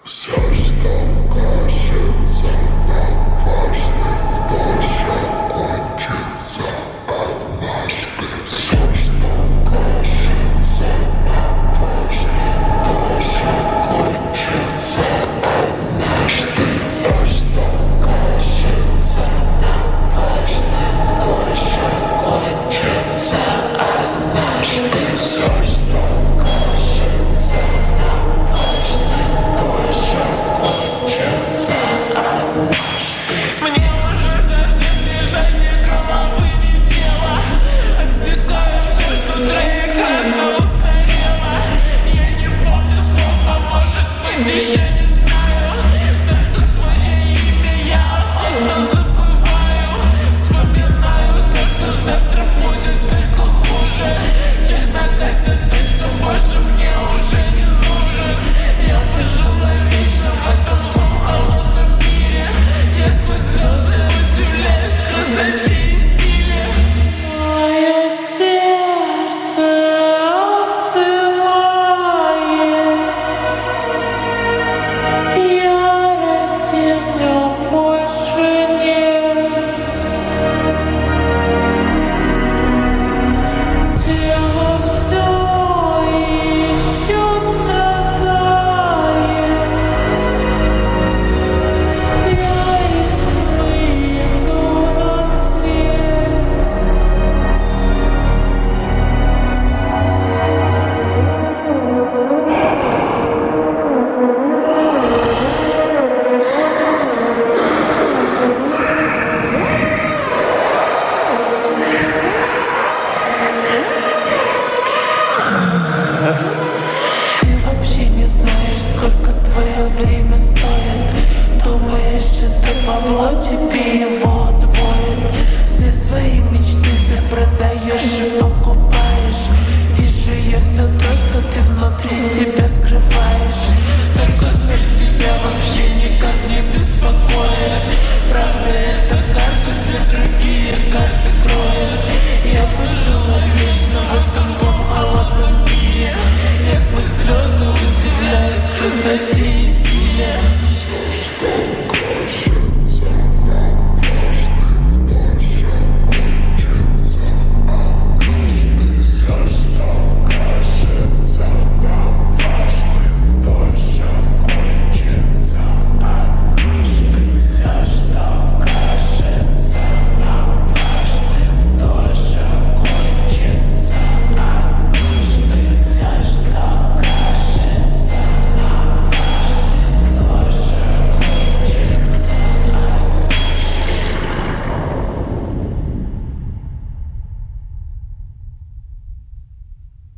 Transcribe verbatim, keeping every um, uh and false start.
Все, что кажется нам важным, тоже кончится однажды. Все, что кажется нам важным, тоже кончится однажды. Все, что кажется нам важным, тоже кончится однажды. Все, что кажется нам важным, тоже кончится однажды. Мне уже совсем ни жадни головы, ни тела. Отсекаю все, что троекратно устарело. Я не помню слов, а может быть еще не знаю. Только твое имя я охотно забываю. Вспоминаю то, что завтра будет только хуже. Чернота сетной, что больше мне уже не нужен. Я бы жила вечно в этом злом холодном мире. Я сквозь слезы удивляюсь красоте и силе. Мое сердце остывает, ярости в нем больше нет. Тело все еще страдает. Я из тьмы иду на свет. Ты вообще не знаешь, сколько твое время стоит. Думаешь, это бабло тебе его отводит. Все свои мечты ты продаешь и покупаешь. Вижу я все то, что ты внутри себя скрываешь. Только смерть тебя вообще никак не беспокоит. Правда, эта карта все другие карты кроет. Я бы жила вечно в этом злом холодном мире. Я сквозь слезы удивляюсь красоте и